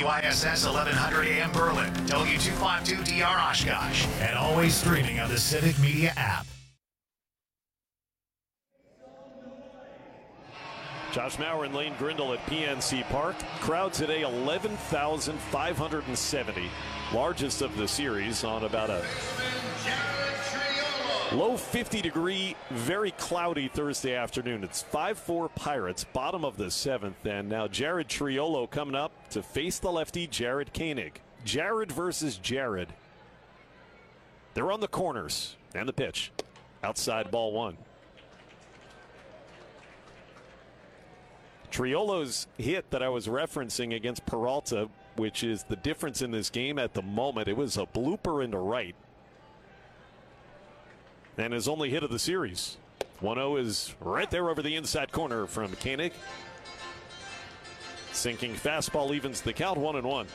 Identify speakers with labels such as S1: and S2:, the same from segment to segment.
S1: WISS 1100 AM Berlin, W252DR Oshkosh, and always streaming on the Civic Media app.
S2: Josh Mauer and Lane Grindle at PNC Park. Crowd today 11,570. Largest of the series on about a low 50-degree, very cloudy Thursday afternoon. It's 5-4 Pirates, bottom of the seventh. And now Jared Triolo coming up to face the lefty Jared Koenig. Jared versus Jared. They're on the corners and the pitch. Outside ball one. Triolo's hit that I was referencing against Peralta, which is the difference in this game at the moment, it was a blooper into right. And his only hit of the series. 1-0 is right there over the inside corner from Koenig. Sinking fastball evens the count 1-1.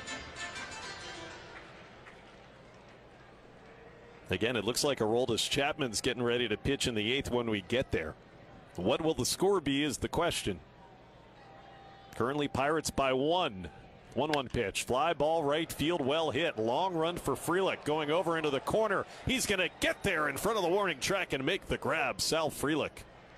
S2: Again, it looks like Aroldis Chapman's getting ready to pitch in the eighth when we get there. What will the score be is the question. Currently Pirates by 1. 1-1 pitch. Fly ball right field, well hit. Long run for Frelick going over into the corner. He's going to get there in front of the warning track and make the grab. Sal Frelick.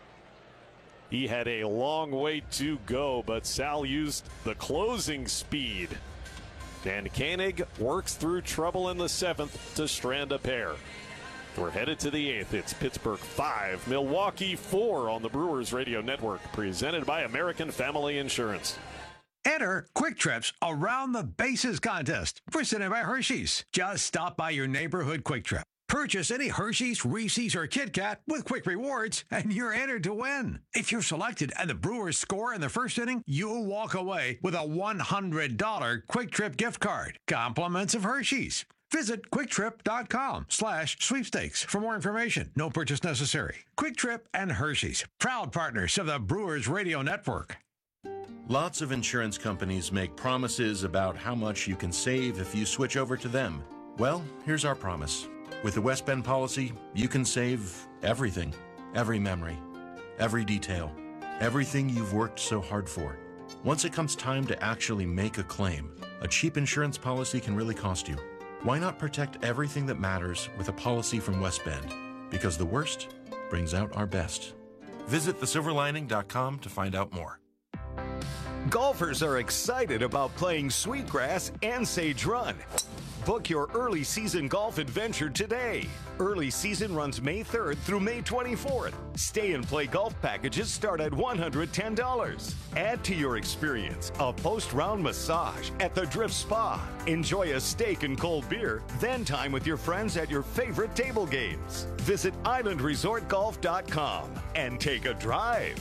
S2: He had a long way to go, but Sal used the closing speed. And Koenig works through trouble in the seventh to strand a pair. We're headed to the eighth. It's Pittsburgh 5, Milwaukee 4 on the Brewers Radio Network, presented by American Family Insurance.
S3: Enter Quick Trips Around the Bases contest, presented by Hershey's. Just stop by your neighborhood Quick Trip. Purchase any Hershey's, Reese's, or Kit Kat with Quick Rewards, and you're entered to win. If you're selected and the Brewers score in the first inning, you'll walk away with a $100 Quick Trip gift card. Compliments of Hershey's. Visit QuickTrip.com/sweepstakes for more information. No purchase necessary. Quick Trip and Hershey's, proud partners of the Brewers Radio Network.
S4: Lots of insurance companies make promises about how much you can save if you switch over to them. Well, here's our promise. With the West Bend policy, you can save everything. Every memory, every detail, everything you've worked so hard for. Once it comes time to actually make a claim, a cheap insurance policy can really cost you. Why not protect everything that matters with a policy from West Bend? Because the worst brings out our best. Visit thesilverlining.com to find out more.
S5: Golfers are excited about playing Sweetgrass and Sage Run. Book your early season golf adventure today. Early season runs May 3rd through May 24th. Stay and play golf packages start at $110. Add to your experience a post-round massage at the Drift Spa. Enjoy a steak and cold beer, then time with your friends at your favorite table games. Visit islandresortgolf.com and take a drive.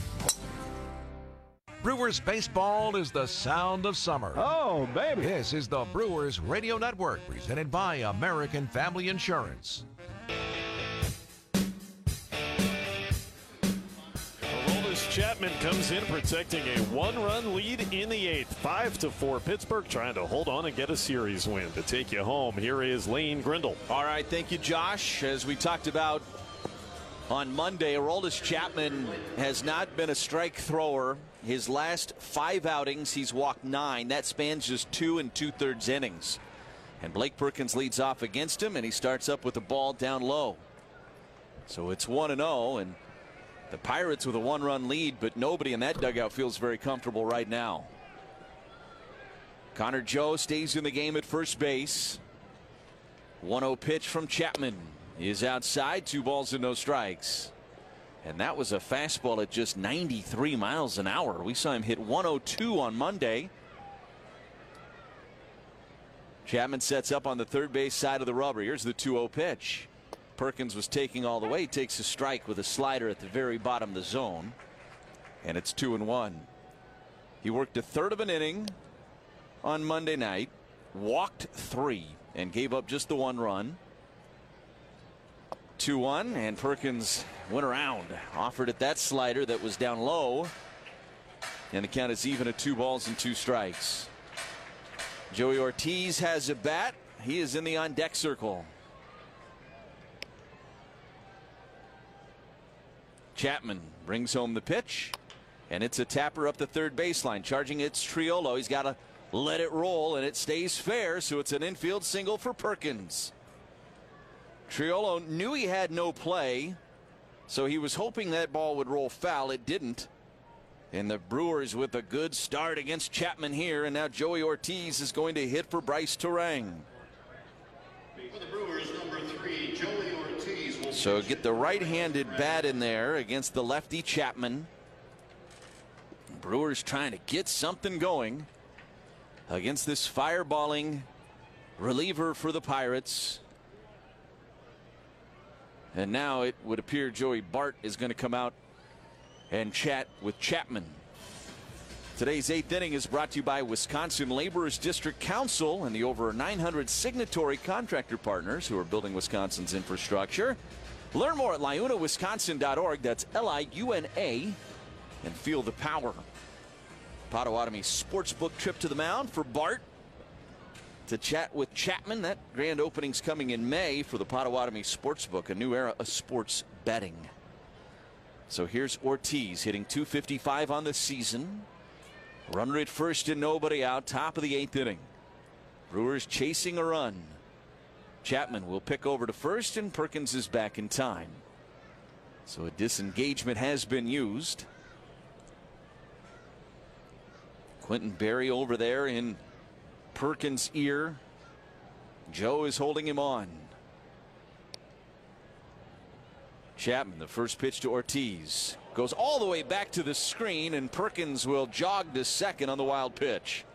S6: Brewers baseball is the sound of summer.
S7: Oh, baby.
S6: This is the Brewers Radio Network, presented by American Family Insurance.
S2: Aroldis Chapman comes in protecting a one-run lead in the eighth. 5-4 Pittsburgh trying to hold on and get a series win. To take you home, here is Lane Grindle.
S8: All right, thank you, Josh. As we talked about on Monday, Aroldis Chapman has not been a strike thrower. His last 5 outings, he's walked 9. That spans just 2 2/3 innings. And Blake Perkins leads off against him, and he starts up with the ball down low. So it's 1-0, and the Pirates with a 1-run lead, but nobody in that dugout feels very comfortable right now. Connor Joe stays in the game at first base. 1-0 pitch from Chapman is outside, 2 balls and no strikes. And that was a fastball at just 93 miles an hour. We saw him hit 102 on Monday. Chapman sets up on the third base side of the rubber. Here's the 2-0 pitch. Perkins was taking all the way. He takes a strike with a slider at the very bottom of the zone. And it's 2-1. He worked a third of an inning on Monday night, walked 3, and gave up just the 1 run. 2-1, and Perkins went around, offered at that slider that was down low, and the count is even at 2 balls and 2 strikes. Joey Ortiz has a bat. He is in the on-deck circle. Chapman brings home the pitch, and it's a tapper up the third baseline. Charging it's Triolo. He's got a let it roll, and it stays fair, so it's an infield single for Perkins. Triolo knew he had no play, so he was hoping that ball would roll foul. It didn't. And the Brewers with a good start against Chapman here, and now Joey Ortiz is going to hit for Bryce Turang.
S7: For the Brewers, number 3, Joey Ortiz will
S8: So get the right-handed bat in there against the lefty Chapman. Brewers trying to get something going against this fireballing reliever for the Pirates. And now it would appear Joey Bart is going to come out and chat with Chapman. Today's 8th inning is brought to you by Wisconsin Laborers District Council and the over 900 signatory contractor partners who are building Wisconsin's infrastructure. Learn more at liunawisconsin.org. That's L-I-U-N-A. And feel the power. Potawatomi Sportsbook trip to the mound for Bart to chat with Chapman. That grand opening's coming in May for the Potawatomi Sportsbook, a new era of sports betting. So here's Ortiz hitting .255 on the season. Runner at first and nobody out, top of the 8th inning. Brewers chasing a run. Chapman will pick over to first, and Perkins is back in time. So a disengagement has been used. Quentin Berry over there in Perkins' ear. Joe is holding him on. Chapman, the first pitch to Ortiz, goes all the way back to the screen, and Perkins will jog to second on the wild pitch.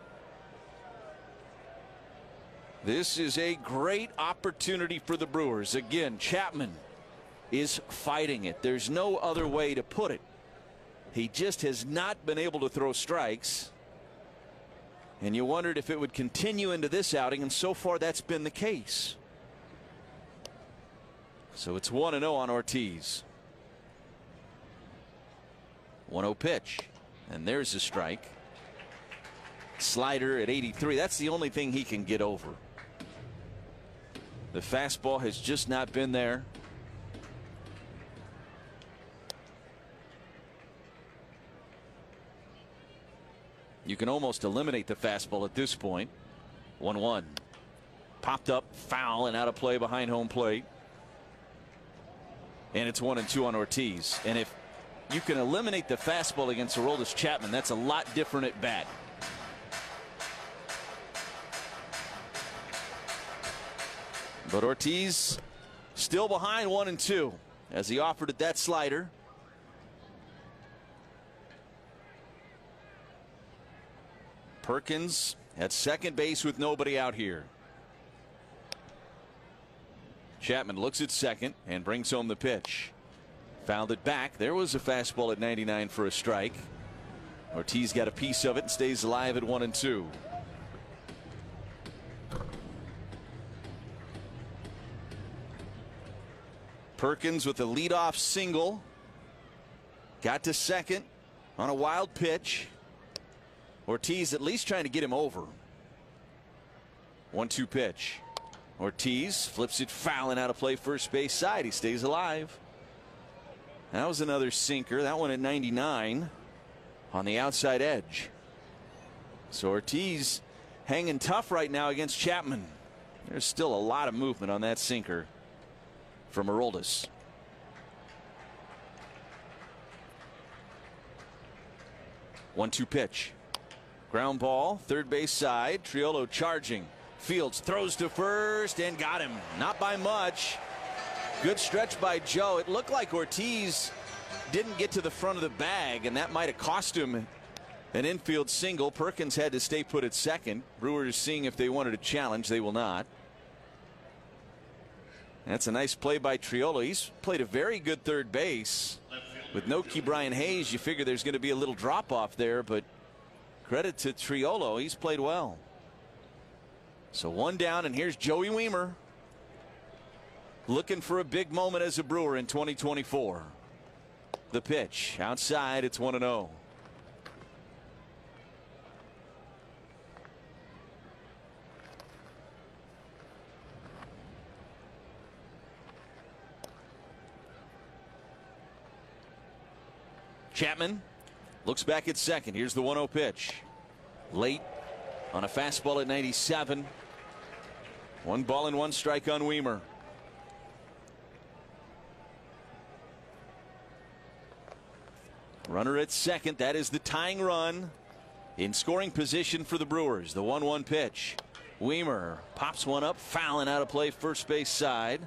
S8: This is a great opportunity for the Brewers. Again, Chapman is fighting it. There's no other way to put it. He just has not been able to throw strikes. And you wondered if it would continue into this outing, and so far that's been the case. So it's 1-0 on Ortiz. 1-0 pitch, and there's a strike. Slider at 83. That's the only thing he can get over. The fastball has just not been there. You can almost eliminate the fastball at this point. 1-1. Popped up, foul, and out of play behind home plate. And it's 1-2 on Ortiz. And if you can eliminate the fastball against Aroldis Chapman, that's a lot different at bat. But Ortiz still behind 1-2 as he offered it that slider. Perkins at second base with nobody out here. Chapman looks at second and brings home the pitch. Fouled it back. There was a fastball at 99 for a strike. Ortiz got a piece of it and stays alive at 1-2. Perkins with a leadoff single. Got to second on a wild pitch. Ortiz at least trying to get him over. 1-2 pitch. Ortiz flips it foul and out of play first base side. He stays alive. That was another sinker. That one at 99 on the outside edge. So Ortiz hanging tough right now against Chapman. There's still a lot of movement on that sinker from Aroldis. One-two pitch. Ground ball, third base side. Triolo charging. Fields throws to first and got him. Not by much. Good stretch by Joe. It looked like Ortiz didn't get to the front of the bag, and that might have cost him an infield single. Perkins had to stay put at second. Brewers seeing if they wanted a challenge. They will not. That's a nice play by Triolo. He's played a very good third base. With no Ke'Bryan Hayes, you figure there's going to be a little drop off there, but credit to Triolo. He's played well. So one down, and here's Joey Wiemer looking for a big moment as a Brewer in 2024. The pitch outside. It's 1-0. Chapman looks back at second. Here's the 1-0 pitch. Late on a fastball at 97. 1 ball and 1 strike on Wiemer. Runner at second. That is the tying run in scoring position for the Brewers. The 1-1 pitch. Wiemer pops one up, fouling out of play, first base side.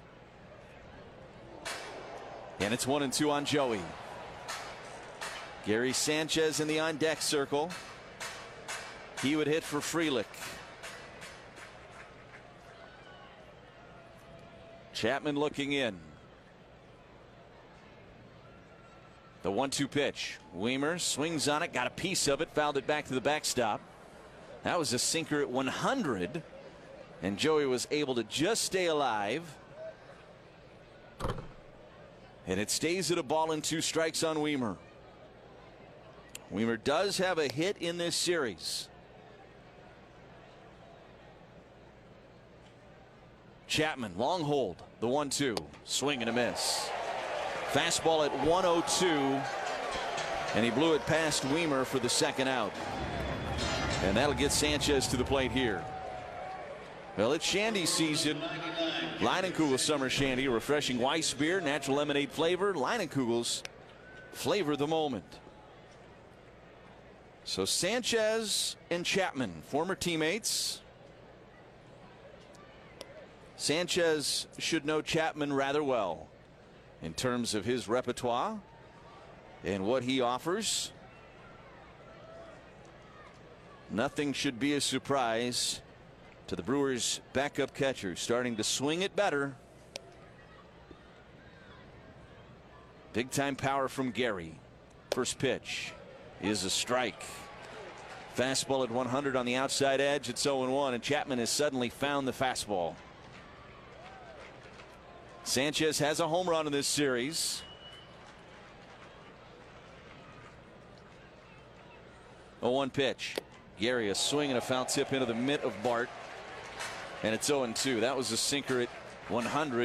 S8: And it's 1-2 on Joey. Gary Sanchez in the on deck circle. He would hit for Frelick. Chapman looking in. The 1-2 pitch. Wiemer swings on it, got a piece of it, fouled it back to the backstop. That was a sinker at 100, and Joey was able to just stay alive. And it stays at 1 ball and 2 strikes on Wiemer. Wiemer does have a hit in this series. Chapman, long hold, the 1-2, swing and a miss. Fastball at 102, and he blew it past Wiemer for the second out. And that'll get Sanchez to the plate here. Well, it's shandy season. Leinenkugel Summer Shandy, a refreshing Weiss beer, natural lemonade flavor. Leinenkugel's flavor the moment. So Sanchez and Chapman, former teammates. Sanchez should know Chapman rather well in terms of his repertoire and what he offers. Nothing should be a surprise to the Brewers' backup catcher, starting to swing it better. Big time power from Gary. First pitch is a strike. Fastball at 100 on the outside edge. It's 0-1, and Chapman has suddenly found the fastball. Sanchez has a home run in this series. 0-1 pitch. Gary a swing and a foul tip into the mitt of Bart. And it's 0-2. That was a sinker at 100.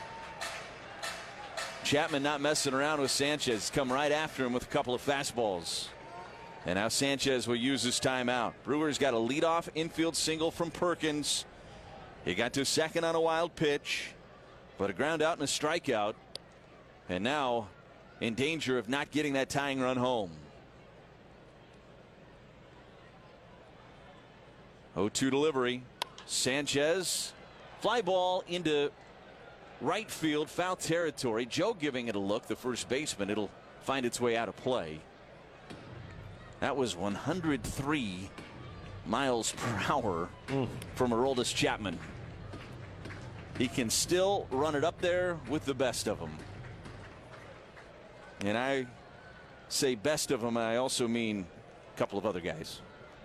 S8: Chapman not messing around with Sanchez. Come right after him with a couple of fastballs. And now Sanchez will use his timeout. Brewers got a leadoff infield single from Perkins. He got to second on a wild pitch, but a ground out and a strikeout. And now in danger of not getting that tying run home. 0-2 delivery. Sanchez, fly ball into right field, foul territory. Joe giving it a look, the first baseman. It'll find its way out of play. That was 103 miles per hour from Aroldis Chapman. He can still run it up there with the best of them. And I say best of them, I also mean a couple of other guys.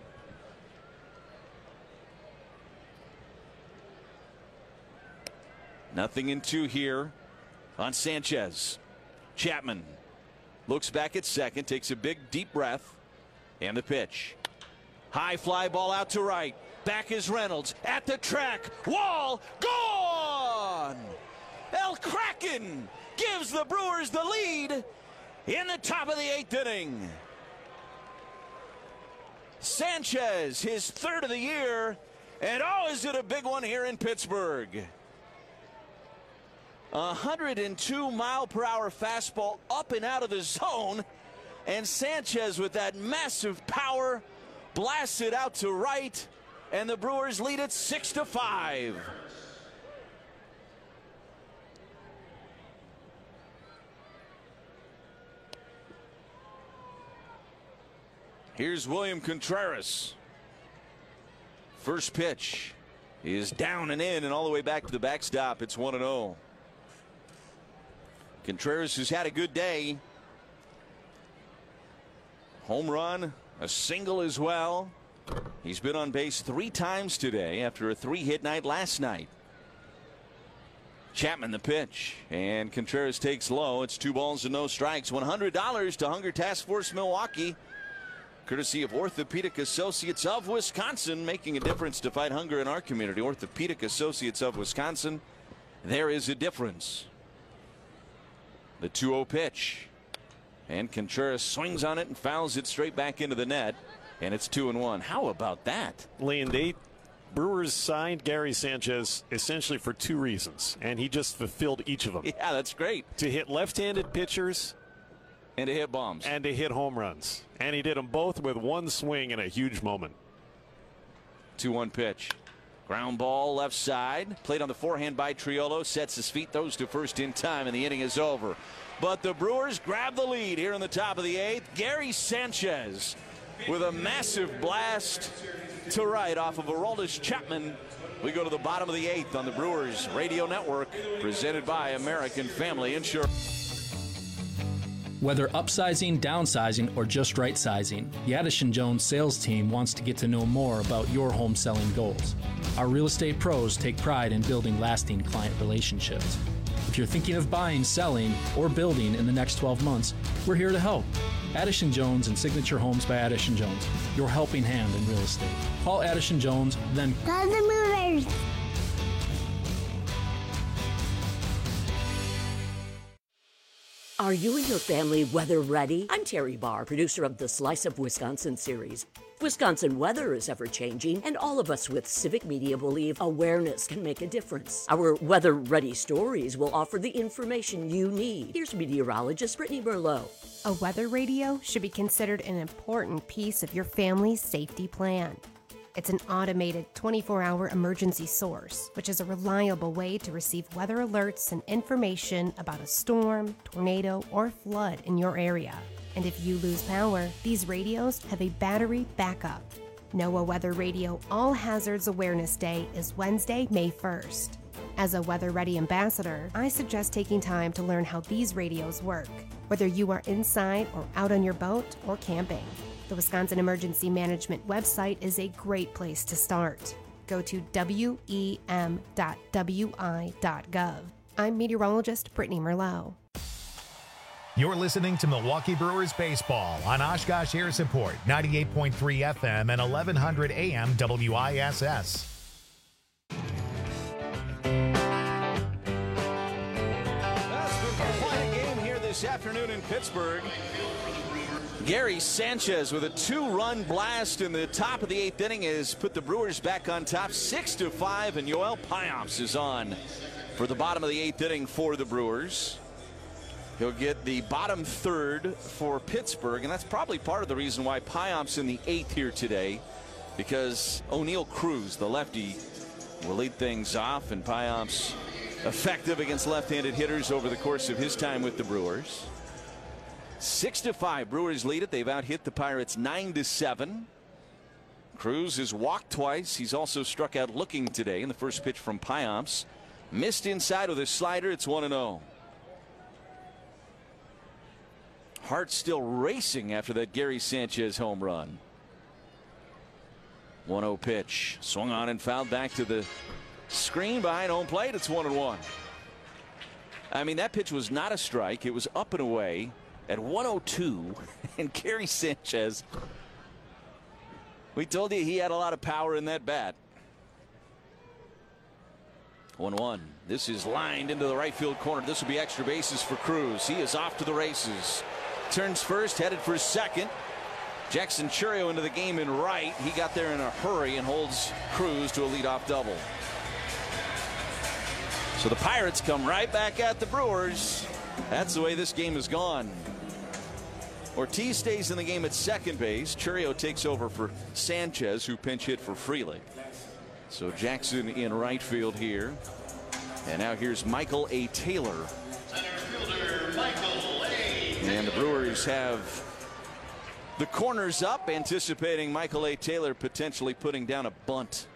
S8: Nothing in 2 here on Sanchez. Chapman looks back at second, takes a big deep breath, and the pitch. High fly ball out to right. Back is Reynolds at the track. Wall gone. El Kraken gives the Brewers the lead in the top of the 8th inning. Sanchez, his 3rd of the year, and oh, is it a big one here in Pittsburgh. 102 mile per hour fastball up and out of the zone, and Sanchez with that massive power blasts it out to right, and the Brewers lead it 6-5. Here's William Contreras. First pitch is down and in and all the way back to the backstop. It's 1-0. Contreras has had a good day. Home run, a single as well. He's been on base 3 times today after a 3-hit night last night. Chapman the pitch, and Contreras takes low. It's 2 balls and no strikes. $100 to Hunger Task Force Milwaukee, courtesy of Orthopedic Associates of Wisconsin, making a difference to fight hunger in our community. Orthopedic Associates of Wisconsin, there is a difference. The 2-0 pitch, and Contreras swings on it and fouls it straight back into the net. and it's 2-1. How about that?
S2: Lane, Brewers signed Gary Sanchez essentially for two reasons, and he just fulfilled each of them.
S8: Yeah, that's great.
S2: To hit left-handed pitchers
S8: and to hit bombs.
S2: And to hit home runs. And he did them both with one swing in a huge moment.
S8: 2-1 pitch. Ground ball left side. Played on the forehand by Triolo. Sets his feet, throws to first in time, and the inning is over. But the Brewers grab the lead here in the top of the 8th. Gary Sanchez with a massive blast to right off of Aroldis Chapman. We go to the bottom of the 8th on the Brewers Radio Network, presented by American Family Insurance.
S9: Whether upsizing, downsizing, or just right sizing, the Addison Jones sales team wants to get to know more about your home selling goals. Our real estate pros take pride in building lasting client relationships. If you're thinking of buying, selling, or building in the next 12 months, we're here to help. Addison Jones and Signature Homes by Addison Jones, your helping hand in real estate. Call Addison Jones, then
S10: call the movers.
S11: Are you and your family weather ready? I'm Terry Barr, producer of the Slice of Wisconsin series. Wisconsin weather is ever-changing, and all of us with Civic Media believe awareness can make a difference. Our weather-ready stories will offer the information you need. Here's meteorologist Brittany Merlot.
S12: A weather radio should be considered an important piece of your family's safety plan. It's an automated 24-hour emergency source, which is a reliable way to receive weather alerts and information about a storm, tornado, or flood in your area. And if you lose power, these radios have a battery backup. NOAA Weather Radio All Hazards Awareness Day is Wednesday, May 1st. As a Weather Ready ambassador, I suggest taking time to learn how these radios work, whether you are inside or out on your boat or camping. The Wisconsin Emergency Management website is a great place to start. Go to wem.wi.gov. I'm meteorologist Brittany Merlot.
S1: You're listening to Milwaukee Brewers Baseball on Oshkosh Air Support, 98.3 FM and 1100 AM WISS.
S8: That's been quite a game here this afternoon in Pittsburgh. Gary Sanchez with a 2-run blast in the top of the 8th inning has put the Brewers back on top 6-5, and Yoel Payamps is on for the bottom of the 8th inning for the Brewers. He'll get the bottom third for Pittsburgh, and that's probably part of the reason why Payamps in the 8th here today, because O'Neal Cruz, the lefty, will lead things off, and Payamps effective against left-handed hitters over the course of his time with the Brewers. 6-5, Brewers lead it. They've out-hit the Pirates 9-7. Cruz has walked twice. He's also struck out looking today in the first pitch from Payamps. Missed inside with a slider. It's 1-0. Heart still racing after that Gary Sanchez home run. 1-0 pitch. Swung on and fouled back to the screen behind home plate. It's 1-1. I mean, that pitch was not a strike. It was up and away at 102. And Gary Sanchez, we told you he had a lot of power in that bat. 1-1. This is lined into the right field corner. This will be extra bases for Cruz. He is off to the races. Turns first, headed for second. Jackson Chourio into the game in right. He got there in a hurry and holds Cruz to a leadoff double. So the Pirates come right back at the Brewers. That's the way this game has gone. Ortiz stays in the game at second base. Chourio takes over for Sanchez, who pinch hit for Frelick. So Jackson in right field here. And now here's Michael A. Taylor.
S7: Center fielder Michael A.
S8: And the Brewers have the corners up, anticipating Michael A. Taylor potentially putting down a bunt.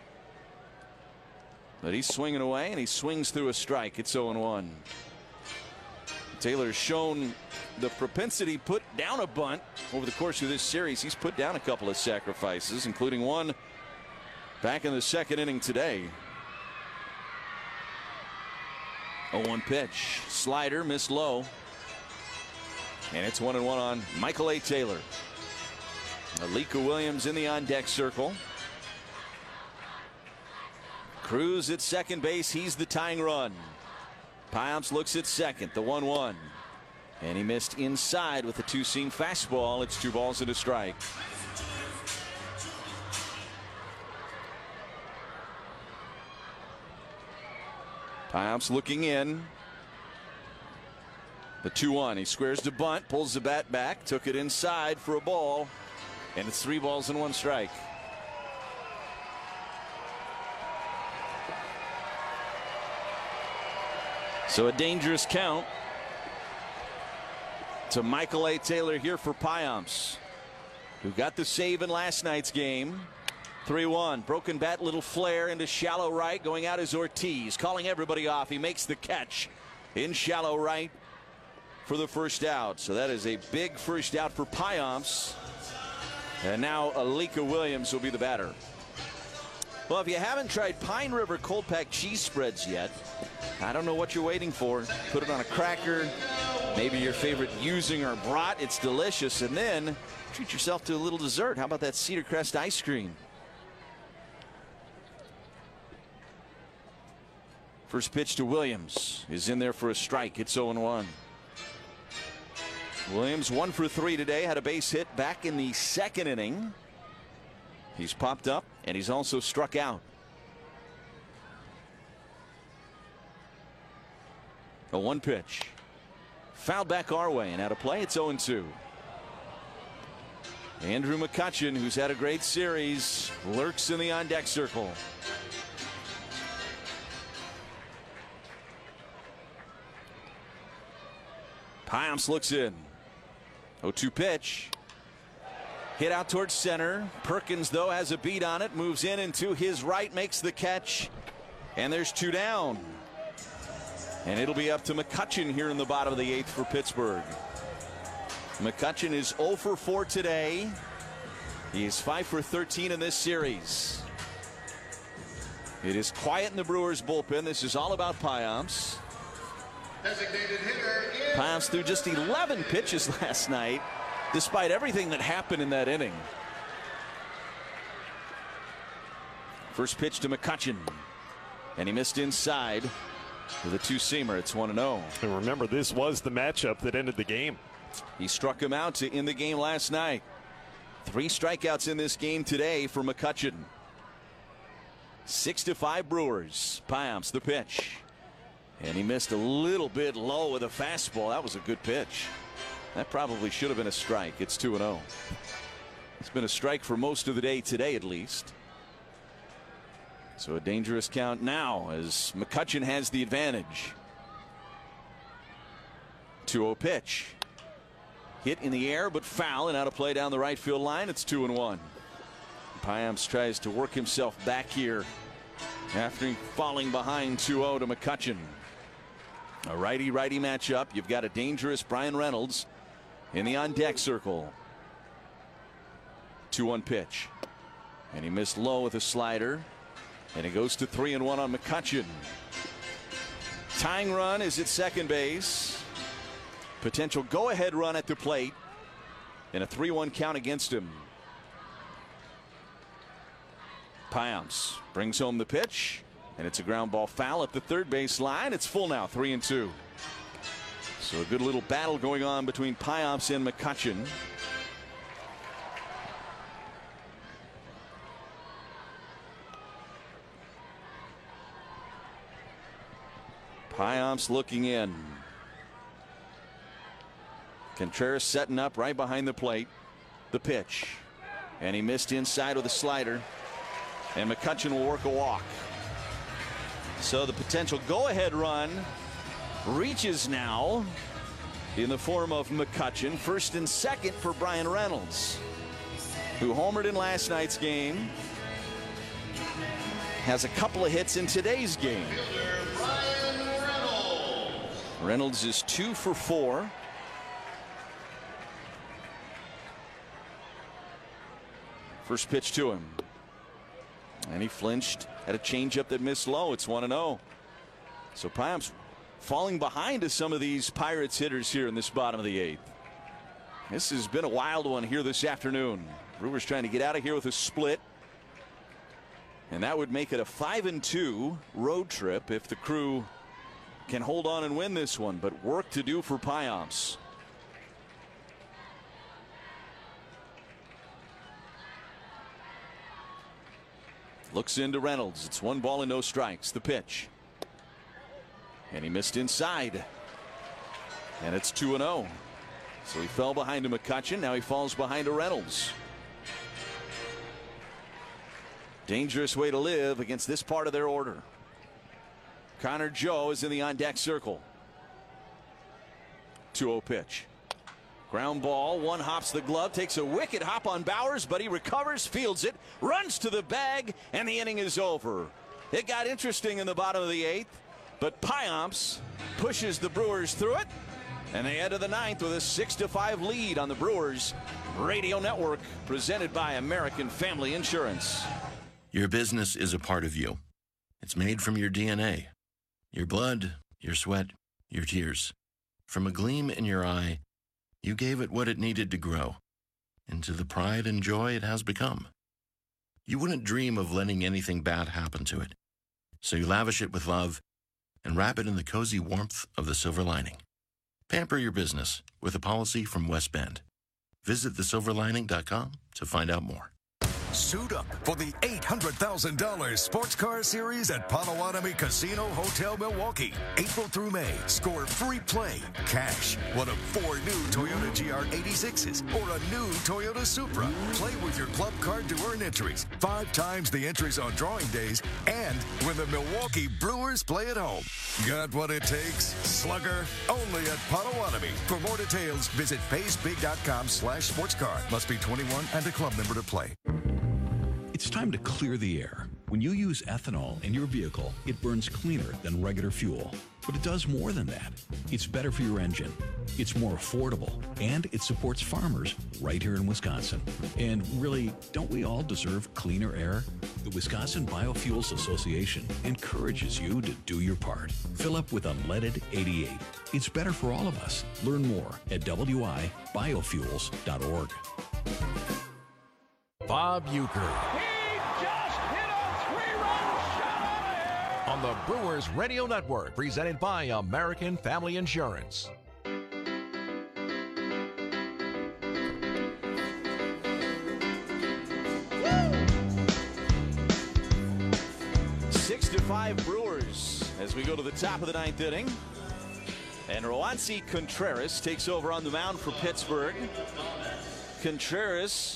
S8: But he's swinging away, and he swings through a strike. It's 0-1. Taylor's shown the propensity to put down a bunt over the course of this series. He's put down a couple of sacrifices, including one back in the second inning today. 0-1 pitch. Slider missed low. And it's 1-1 on Michael A. Taylor. Alika Williams in the on-deck circle. Cruz at second base. He's the tying run. Payamps looks at second. The 1-1. And he missed inside with the two-seam fastball. It's 2 balls and a strike. Payamps looking in. The 2-1. He squares to bunt, pulls the bat back, took it inside for a ball, and it's 3 balls and 1 strike. So a dangerous count to Michael A. Taylor here for Payamps, who got the save in last night's game. 3-1. Broken bat, little flare into shallow right. Going out is Ortiz, calling everybody off. He makes the catch in shallow right for the first out. So that is a big first out for Payamps. And now Alika Williams will be the batter. Well, if you haven't tried Pine River cold pack cheese spreads yet, I don't know what you're waiting for. Put it on a cracker, maybe your favorite using or brat. It's delicious. And then treat yourself to a little dessert. How about that Cedar Crest ice cream? First pitch to Williams is in there for a strike. It's 0-1. Williams 1 for 3 today. Had a base hit back in the 2nd inning. He's popped up and he's also struck out. A 1 pitch. Fouled back our way and out of play. It's 0-2. Andrew McCutchen, who's had a great series, lurks in the on deck circle. Payamps looks in. 0-2 pitch. Hit out towards center. Perkins, though, has a beat on it. Moves in and to his right, makes the catch. And there's 2 down. And it'll be up to McCutchen here in the bottom of the 8th for Pittsburgh. McCutchen is 0 for 4 today. He is 5 for 13 in this series. It is quiet in the Brewers bullpen. This is all about Payamps.
S7: Designated hitter is
S8: Payamps threw just 11 pitches last night, despite everything that happened in that inning. First pitch to McCutchen, and he missed inside with a 2-seamer. It's 1-0.
S2: And remember, this was the matchup that ended the game.
S8: He struck him out to end the game last night. 3 strikeouts in this game today for McCutchen. 6-5 Brewers. Payamps the pitch. And he missed a little bit low with a fastball. That was a good pitch. That probably should have been a strike. It's 2-0. It's been a strike for most of the day today, at least. So a dangerous count now as McCutchen has the advantage. 2-0 pitch. Hit in the air, but foul and out of play down the right field line. It's 2-1. Payamps tries to work himself back here after falling behind 2-0 to McCutchen. A righty-righty matchup. You've got a dangerous Bryan Reynolds in the on-deck circle. 2-1 pitch. And he missed low with a slider. And it goes to 3-1 on McCutchen. Tying run is at second base. Potential go-ahead run at the plate. And a 3-1 count against him. Payamps brings home the pitch. And it's a ground ball foul at the third base line. It's full now, 3-2. So a good little battle going on between Payamps and McCutchen. Payamps looking in. Contreras setting up right behind the plate. The pitch. And he missed inside with a slider. And McCutchen will work a walk. So the potential go-ahead run reaches now in the form of McCutchen. First and second for Bryan Reynolds, who homered in last night's game. Has a couple of hits in today's game. Reynolds is 2 for 4. First pitch to him. And he flinched at a changeup that missed low. It's 1-0. So Payamps falling behind to some of these Pirates hitters here in this bottom of the 8th. This has been a wild one here this afternoon. Brewers trying to get out of here with a split. And that would make it a 5-2 road trip if the Crew can hold on and win this one. But work to do for Payamps. Looks into Reynolds. It's 1 ball and no strikes. The pitch. And he missed inside. And it's 2-0. So he fell behind a McCutchen. Now he falls behind a Reynolds. Dangerous way to live against this part of their order. Connor Joe is in the on-deck circle. 2-0 pitch. Ground ball. One hops the glove. Takes a wicked hop on Bowers, but he recovers, fields it, runs to the bag, and the inning is over. It got interesting in the bottom of the 8th, but Payamps pushes the Brewers through it, and they head to the 9th with a 6-5 lead on the Brewers Radio Network, presented by American Family Insurance.
S4: Your business is a part of you. It's made from your DNA, your blood, your sweat, your tears. From a gleam in your eye, you gave it what it needed to grow into the pride and joy it has become. You wouldn't dream of letting anything bad happen to it, so you lavish it with love and wrap it in the cozy warmth of the Silver Lining. Pamper your business with a policy from West Bend. Visit thesilverlining.com to find out more.
S10: Suit up for the $800,000 Sports Car Series at Potawatomi Casino Hotel Milwaukee. April through May, score free play, cash, one of 4 new Toyota GR86s or a new Toyota Supra. Play with your club card to earn entries, 5 times the entries on drawing days, and when the Milwaukee Brewers play at home. Got what it takes? Slugger, only at Potawatomi. For more details, visit paysbig.com/sportscar. Must be 21 and a club member to play.
S13: It's time to clear the air. When you use ethanol in your vehicle, it burns cleaner than regular fuel. But it does more than that. It's better for your engine. It's more affordable. And it supports farmers right here in Wisconsin. And really, don't we all deserve cleaner air? The Wisconsin Biofuels Association encourages you to do your part. Fill up with unleaded 88. It's better for all of us. Learn more at wibiofuels.org.
S6: Bob Uecker.
S14: He just hit a 3-run shot
S6: on the Brewers Radio Network, presented by American Family Insurance.
S8: Six to 5 Brewers as we go to the top of the 9th inning. And Roansy Contreras takes over on the mound for Pittsburgh. Contreras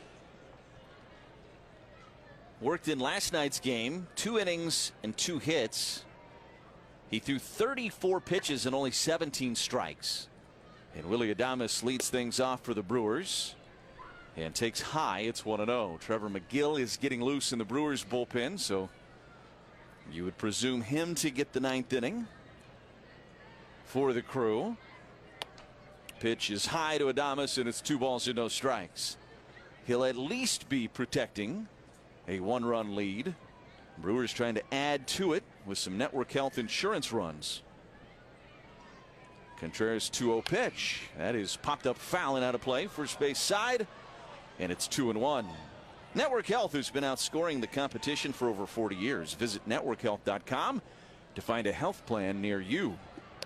S8: worked in last night's game, 2 innings and 2 hits. He threw 34 pitches and only 17 strikes. And Willy Adames leads things off for the Brewers and takes high. It's 1-0. Trevor McGill is getting loose in the Brewers bullpen, so you would presume him to get the 9th inning for the Crew. Pitch is high to Adames, and it's 2 balls and no strikes. He'll at least be protecting a 1-run lead. Brewers trying to add to it with some Network Health Insurance runs. Contreras 2-0 pitch. That is popped up foul and out of play. First base side, and it's 2-1. Network Health has been outscoring the competition for over 40 years. Visit networkhealth.com to find a health plan near you.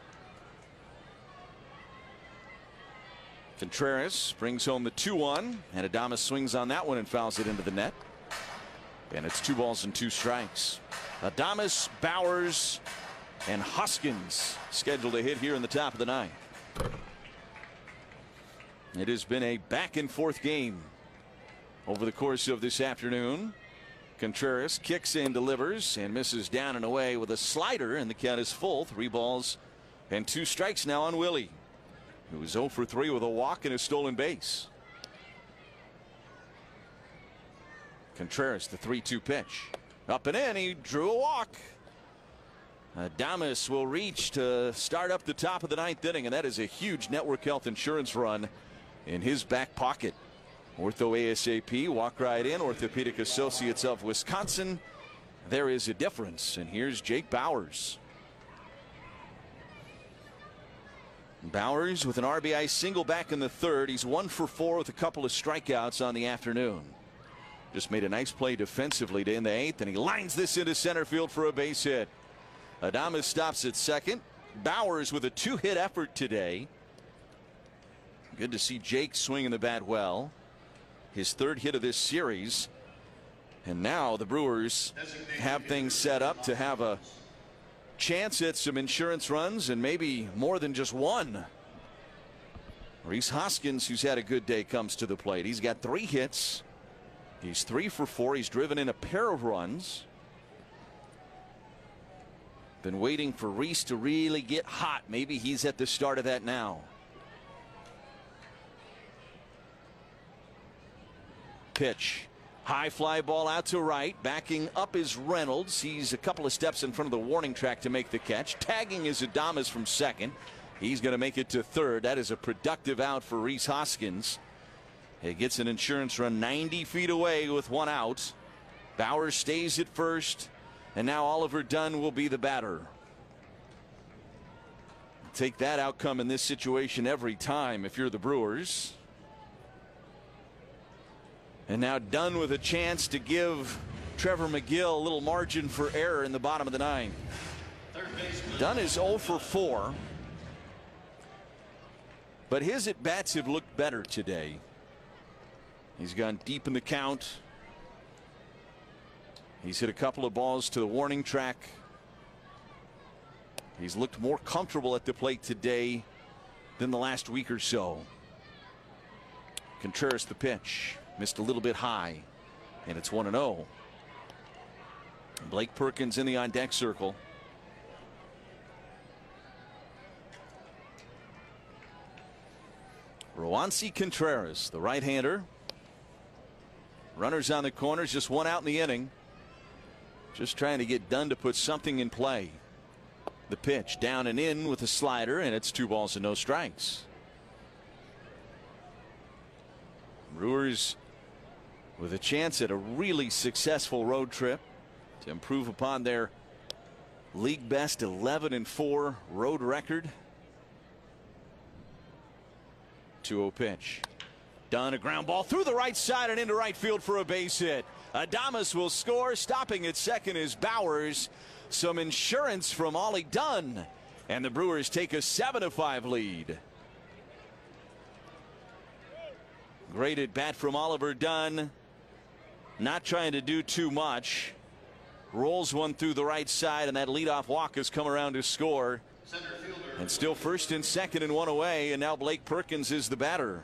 S8: Contreras brings home the 2-1, and Adames swings on that one and fouls it into the net. And it's 2 balls and 2 strikes. Adames, Bowers, and Hoskins scheduled to hit here in the top of the 9th. It has been a back and forth game over the course of this afternoon. Contreras kicks and delivers and misses down and away with a slider, and the count is full. 3 balls and 2 strikes now on Willie, who is 0 for 3 with a walk and a stolen base. Contreras, the 3-2 pitch. Up and in, he drew a walk. Adames will reach to start up the top of the 9th inning, and that is a huge Network Health Insurance run in his back pocket. Ortho ASAP, walk right in. Orthopedic Associates of Wisconsin. There is a difference, and here's Jake Bowers. Bowers with an RBI single back in the 3rd. He's 1 for 4 with a couple of strikeouts on the afternoon. Just made a nice play defensively to end the 8th, and he lines this into center field for a base hit. Adames stops at second. Bowers with a 2-hit effort today. Good to see Jake swinging the bat well. His 3rd hit of this series. And now the Brewers have things set up to have a chance at some insurance runs, and maybe more than just one. Rhys Hoskins, who's had a good day, comes to the plate. He's got 3 hits. He's 3 for 4. He's driven in a pair of runs. Been waiting for Rhys to really get hot. Maybe he's at the start of that now. Pitch. High fly ball out to right. Backing up is Reynolds. He's a couple of steps in front of the warning track to make the catch. Tagging is Adames from second. He's going to make it to third. That is a productive out for Rhys Hoskins. He gets an insurance run 90 feet away with 1 out. Bauers stays at first, and now Oliver Dunn will be the batter. Take that outcome in this situation every time if you're the Brewers. And now Dunn with a chance to give Trevor Megill a little margin for error in the bottom of the 9th. Dunn is 0 for 4. But his at-bats have looked better today. He's gone deep in the count. He's hit a couple of balls to the warning track. He's looked more comfortable at the plate today than the last week or so. Contreras the pitch. Missed a little bit high. And it's 1-0. Blake Perkins in the on-deck circle. Roansy Contreras, the right-hander. Runners on the corners, just 1 out in the inning. Just trying to get Dunn to put something in play. The pitch down and in with a slider, and it's 2 balls and no strikes. Brewers with a chance at a really successful road trip to improve upon their league best 11-4 road record. 2-0 pitch. Dunn, a ground ball through the right side and into right field for a base hit. Adames will score. Stopping at second is Bauers. Some insurance from Ollie Dunn, and the Brewers take a 7-5 lead. Great at bat from Oliver Dunn. Not trying to do too much. Rolls one through the right side, and that leadoff walk has come around to score. And still first and second and 1 away, and now Blake Perkins is the batter.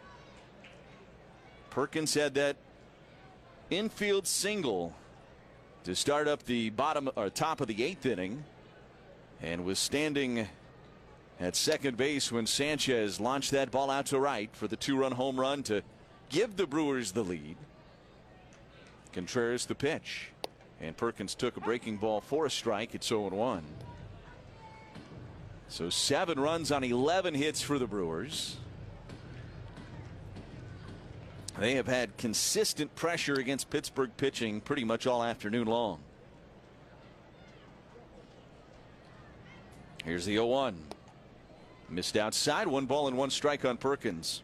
S8: Perkins had that infield single to start up the bottom or top of the 8th inning, and was standing at second base when Sanchez launched that ball out to right for the 2-run home run to give the Brewers the lead. Contreras the pitch, and Perkins took a breaking ball for a strike. It's 0-1. So 7 runs on 11 hits for the Brewers. They have had consistent pressure against Pittsburgh pitching pretty much all afternoon long. Here's the 0-1. Missed outside. 1 ball and 1 strike on Perkins.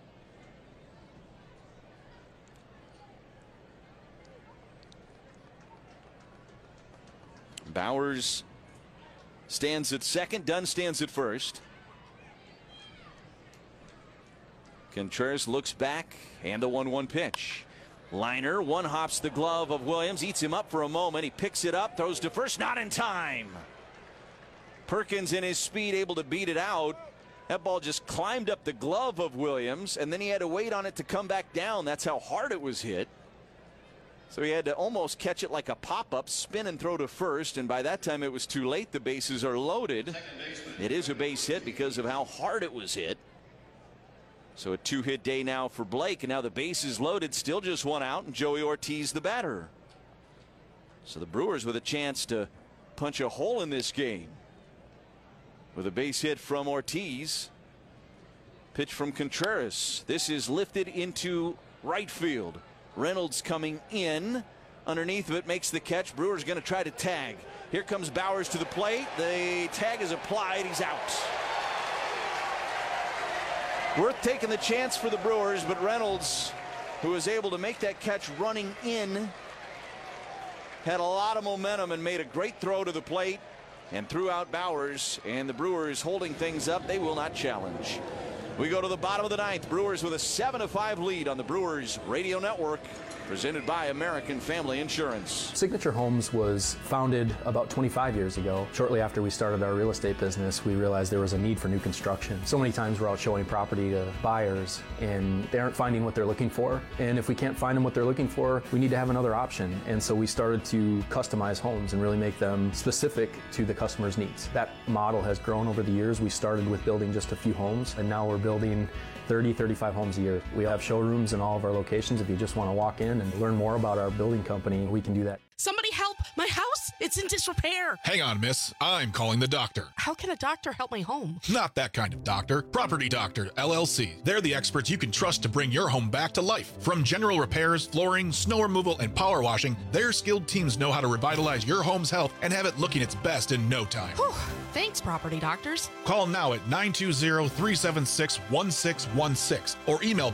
S8: Bauers stands at second. Dunn stands at first. Contreras looks back, and the 1-1 pitch. Liner, one hops the glove of Williams, eats him up for a moment. He picks it up, throws to first, not in time. Perkins in his speed able to beat it out. That ball just climbed up the glove of Williams, and then he had to wait on it to come back down. That's how hard it was hit. So he had to almost catch it like a pop-up, spin and throw to first, and by that time it was too late. The bases are loaded. It is a base hit because of how hard it was hit. So a 2-hit day now for Blake, and now the base is loaded, still just 1 out, and Joey Ortiz the batter. So the Brewers with a chance to punch a hole in this game with a base hit from Ortiz. Pitch from Contreras. This is lifted into right field. Reynolds coming in. Underneath of it makes the catch. Brewers going to try to tag. Here comes Bauers to the plate. The tag is applied. He's out. Worth taking the chance for the Brewers, but Reynolds, who was able to make that catch running in, had a lot of momentum and made a great throw to the plate and threw out Bauers, and the Brewers holding things up. They will not challenge. We go to the bottom of the 9th. Brewers with a 7-5 lead on the Brewers Radio Network. presented by American Family Insurance.
S9: Signature Homes was founded about 25 years ago. Shortly after we started our real estate business, we realized there was a need for new construction. So many times we're out showing property to buyers and they aren't finding what they're looking for. And if we can't find them what they're looking for, we need to have another option. And so we started to customize homes and really make them specific to the customer's needs. That model has grown over the years. We started with building just a few homes, and now we're building 30, 35 homes a year. We have showrooms in all of our locations. If you just want to walk in and learn more about our building company, we can do that.
S15: Somebody help! My house! It's in disrepair!
S16: Hang on, miss. I'm calling the doctor.
S15: How can a doctor help my home?
S16: Not that kind of doctor. Property Doctor, LLC. They're the experts you can trust to bring your home back to life. From general repairs, flooring, snow removal, and power washing, their skilled teams know how to revitalize your home's health and have it looking its best in no time.
S15: Whew. Thanks, Property Doctors.
S16: Call now at 920-376-1616 or email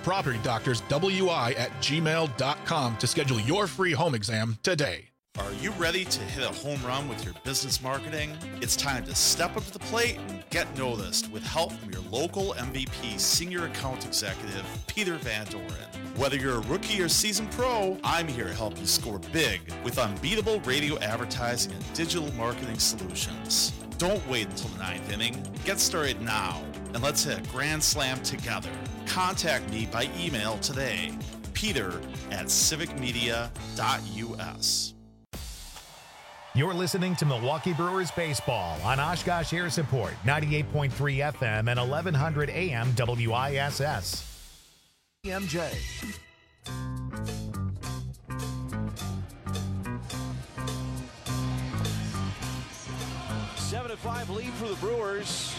S16: propertydoctorswi@gmail.com to schedule your free home exam today.
S17: Are you ready to hit a home run with your business marketing? It's time to step up to the plate and get noticed with help from your local MVP Senior Account Executive, Peter Van Doren. Whether you're a rookie or seasoned pro, I'm here to help you score big with unbeatable radio advertising and digital marketing solutions. Don't wait until the ninth inning. Get started now, and let's hit a grand slam together. Contact me by email today, peter@civicmedia.us.
S1: You're listening to Milwaukee Brewers baseball on Oshkosh Air Support, 98.3 FM and 1100 AM WISS.
S10: MJ.
S8: Seven to 5 lead for the Brewers.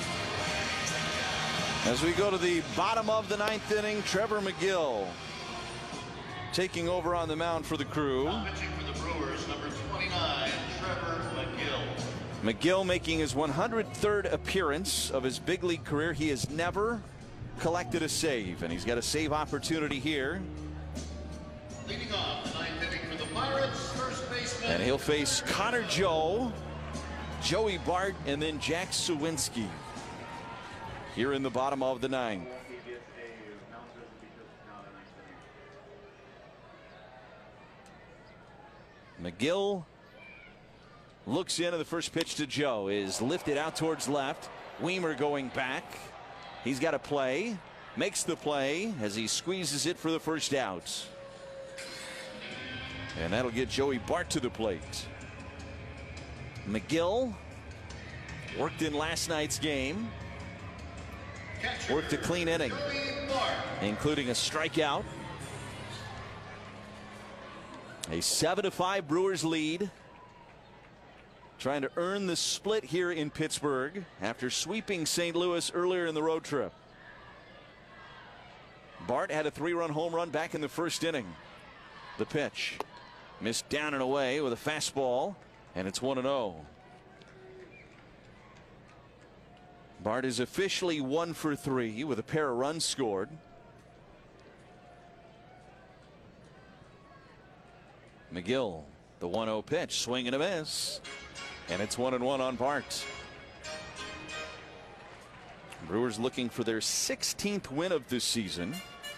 S8: As we go to the bottom of the ninth inning, Trevor Megill taking over on the mound for the Crew.
S7: Pitching for the Brewers, number 29, Trevor Megill.
S8: Megill making his 103rd appearance of his big league career. He has never collected a save, and he's got a save opportunity here.
S7: Leading off the ninth inning for the Pirates, first baseman.
S8: And he'll face Connor Joe, Joey Bart, and then Jack Suwinski here in the bottom of the ninth. Megill looks in, and the first pitch to Joe is lifted out towards left. Weimer going back. He's got a play. Makes the play as he squeezes it for the first out. And that'll get Joey Bart to the plate. Megill worked in last night's game. Worked a clean inning, including a strikeout. A 7-5 Brewers lead. Trying to earn the split here in Pittsburgh after sweeping St. Louis earlier in the road trip. Bart had a 3-run home run back in the first inning. The pitch missed down and away with a fastball, and it's 1-0. Bart is officially 1 for 3 with a pair of runs scored. Megill, the 1-0 pitch, swing and a miss. And it's 1-1 on Bart. Brewers looking for their 16th win of this season.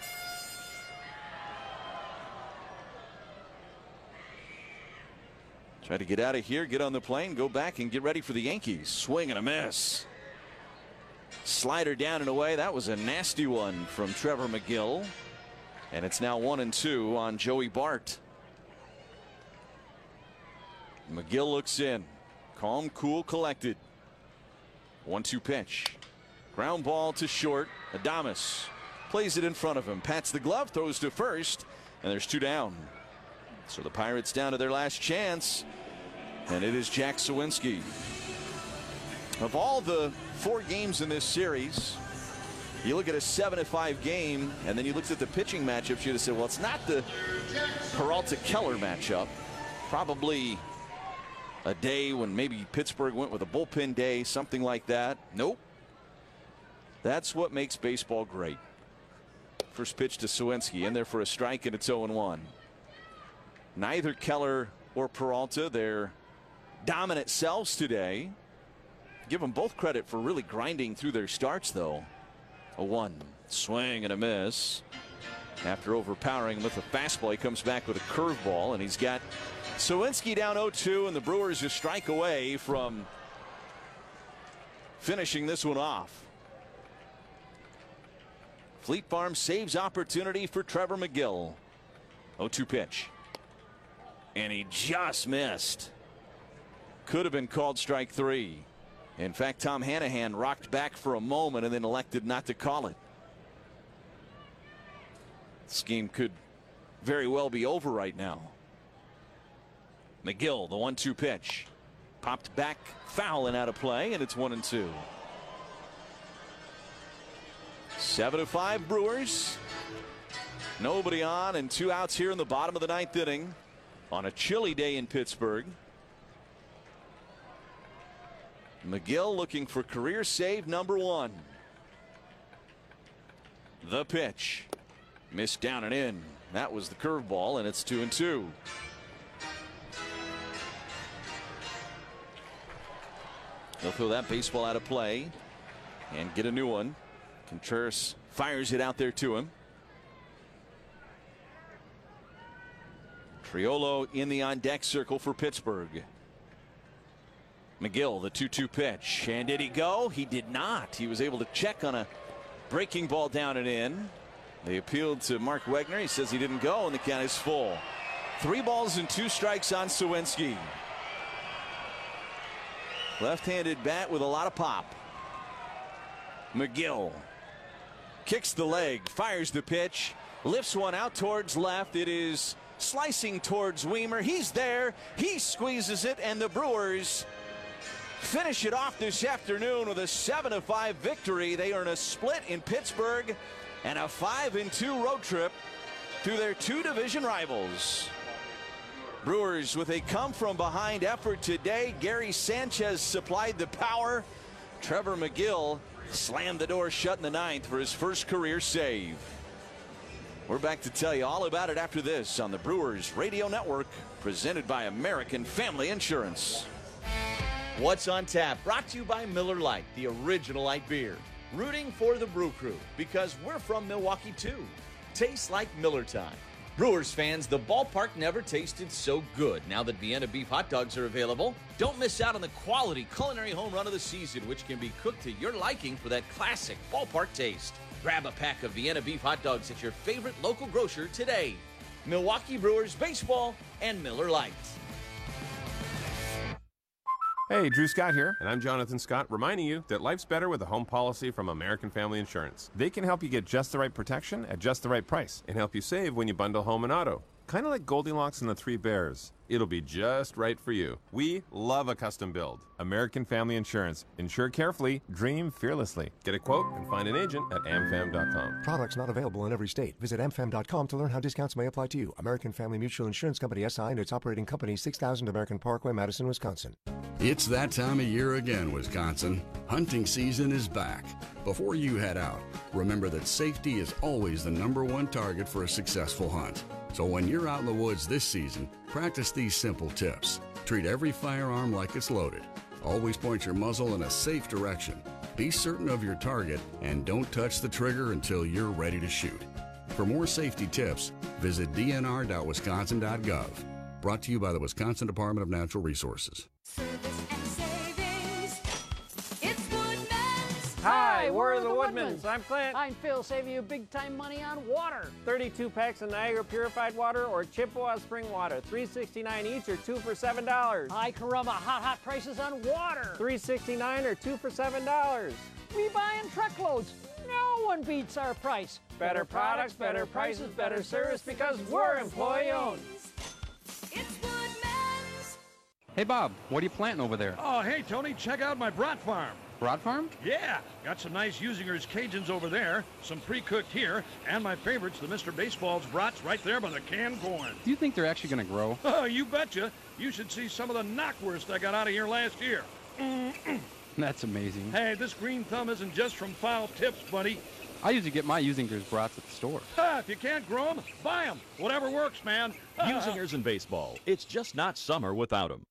S8: Try to get out of here, get on the plane, go back and get ready for the Yankees. Swing and a miss. Slider down and away. That was a nasty one from Trevor Megill. And it's now 1-2 on Joey Bart. Megill looks in. Calm, cool, collected. 1-2 pitch. Ground ball to short. Adames plays it in front of him. Pats the glove, throws to first, and there's 2 down. So the Pirates down to their last chance, and it is Jack Suwinski. Of all the 4 games in this series, you look at a 7-5 game, and then you looked at the pitching matchups, you'd have said, well, it's not the Peralta-Keller matchup. Probably a day when maybe Pittsburgh went with a bullpen day, something like that. Nope. That's what makes baseball great. First pitch to Suwinski, in there for a strike, and it's 0-1. Neither Keller or Peralta, their dominant selves today. Give them both credit for really grinding through their starts, though. A 1 swing and a miss. After overpowering him with a fastball, he comes back with a curveball, and he's got Suwinski down 0-2, and the Brewers a strike away from finishing this one off. Fleet Farm saves opportunity for Trevor Megill. 0-2 pitch. And he just missed. Could have been called strike 3. In fact, Tom Hanahan rocked back for a moment and then elected not to call it. This game could very well be over right now. Megill, the 1-2 pitch. Popped back foul and out of play, and it's 1-2. 7-5 Brewers. Nobody on and 2 outs here in the bottom of the 9th inning on a chilly day in Pittsburgh. Megill looking for career save number 1. The pitch. Missed down and in. That was the curveball, and it's 2-2. They'll throw that baseball out of play and get a new one. Contreras fires it out there to him. Triolo in the on-deck circle for Pittsburgh. Megill, the 2-2 pitch. And did he go? He did not. He was able to check on a breaking ball down and in. They appealed to Mark Wegner. He says he didn't go, and the count is full. 3 balls and 2 strikes on Suwinski. Left-handed bat with a lot of pop. Megill kicks the leg, fires the pitch, lifts one out towards left. It is slicing towards Weimer. He's there. He squeezes it, and the Brewers finish it off this afternoon with a 7-5 victory. They earn a split in Pittsburgh and a 5-2 road trip through their 2 division rivals. Brewers with a come-from-behind effort today. Gary Sanchez supplied the power. Trevor Megill slammed the door shut in the 9th for his first career save. We're back to tell you all about it after this on the Brewers Radio Network, presented by American Family Insurance.
S18: What's on Tap, brought to you by Miller Lite, the original light beer. Rooting for the Brew Crew, because we're from Milwaukee too. Tastes like Miller time. Brewers fans, the ballpark never tasted so good now that Vienna beef hot dogs are available. Don't miss out on the quality culinary home run of the season, which can be cooked to your liking for that classic ballpark taste. Grab a pack of Vienna beef hot dogs at your favorite local grocer today. Milwaukee Brewers baseball and Miller Lite.
S19: Hey, Drew Scott here, and I'm Jonathan Scott, reminding you that life's better with a home policy from American Family Insurance. They can help you get just the right protection at just the right price and help you save when you bundle home and auto. Kind of like Goldilocks and the Three Bears. It'll be just right for you. We love a custom build. American Family Insurance. Insure carefully, dream fearlessly. Get a quote and find an agent at amfam.com.
S20: Products not available in every state. Visit amfam.com to learn how discounts may apply to you. American Family Mutual Insurance Company, SI, and its operating company, 6000 American Parkway, Madison, Wisconsin.
S21: It's that time of year again, Wisconsin. Hunting season is back. Before you head out, remember that safety is always the #1 target for a successful hunt. So when you're out in the woods this season, practice these simple tips. Treat every firearm like it's loaded. Always point your muzzle in a safe direction. Be certain of your target and don't touch the trigger until you're ready to shoot. For more safety tips, visit dnr.wisconsin.gov. Brought to you by the Wisconsin Department of Natural Resources.
S22: Hi, we're the Woodmans. I'm Clint. I'm Phil, saving you big time money on water. 32 packs of Niagara purified water or Chippewa spring water. $3.69 each or 2 for $7. Hi, Caramba, hot prices on water. $3.69 or 2 for $7. We buy in truckloads. No one beats our price. Better products, better prices, better service because we're employee owned.
S23: Hey, Bob, what are you planting over there?
S24: Oh, hey, Tony, check out my brat farm.
S23: Brat farm?
S24: Yeah, got some nice Usingers Cajuns over there, some pre-cooked here, and my favorites, the Mr. Baseball's brats right there by the canned corn.
S23: Do you think they're actually going to grow?
S24: Oh, you betcha. You should see some of the knockwurst I got out of here last year.
S23: That's amazing.
S24: Hey, this green thumb isn't just from foul tips, buddy.
S23: I usually get my Usingers brats at the store.
S24: If you can't grow them, buy them. Whatever works, man.
S25: Usingers in baseball. It's just not summer without them.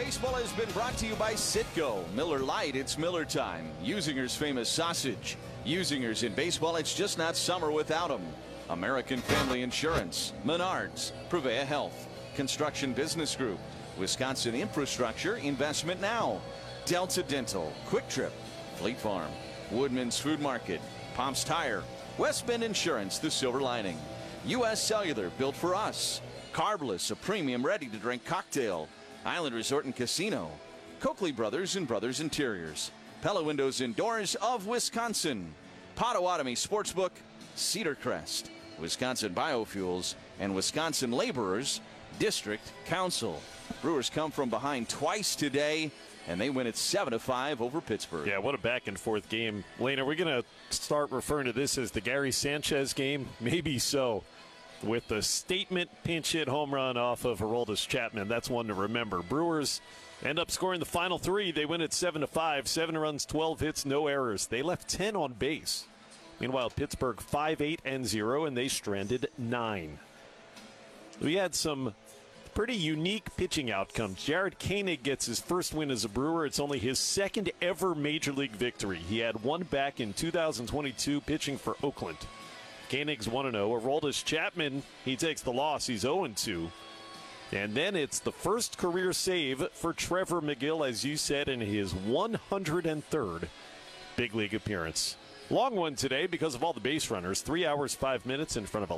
S8: Baseball has been brought to you by Citgo. Miller Lite, it's Miller time. Usinger's famous sausage. Usinger's in baseball, it's just not summer without them. American Family Insurance, Menards, Prevea Health, Construction Business Group, Wisconsin Infrastructure Investment Now, Delta Dental, Quick Trip, Fleet Farm, Woodman's Food Market, Pomp's Tire, West Bend Insurance, The Silver Lining, U.S. Cellular, built for us, Carbless, a premium ready-to-drink cocktail, Island Resort and Casino, Coakley Brothers and Brothers Interiors, Pella Windows and Doors of Wisconsin, Potawatomi Sportsbook, Cedar Crest, Wisconsin Biofuels, and Wisconsin Laborers District Council. Brewers come from behind twice today, and they win it 7-5 over Pittsburgh.
S2: Yeah, what a back-and-forth game. Lane, are we going to start referring to this as the Gary Sanchez game? Maybe so. With the statement pinch hit home run off of Aroldis Chapman. That's one to remember. Brewers end up scoring the final three. They win it 7-5. 7 runs, 12 hits, no errors. They left 10 on base. Meanwhile, Pittsburgh 5-8-0, and they stranded 9. We had some pretty unique pitching outcomes. Jared Koenig gets his first win as a Brewer. It's only his second ever Major League victory. He had one back in 2022 pitching for Oakland. Koenig's 1-0. Aroldis Chapman, he takes the loss. He's 0-2. And then it's the first career save for Trevor McGill, as you said, in his 103rd big league appearance. Long one today because of all the base runners. 3 hours, 5 minutes in front of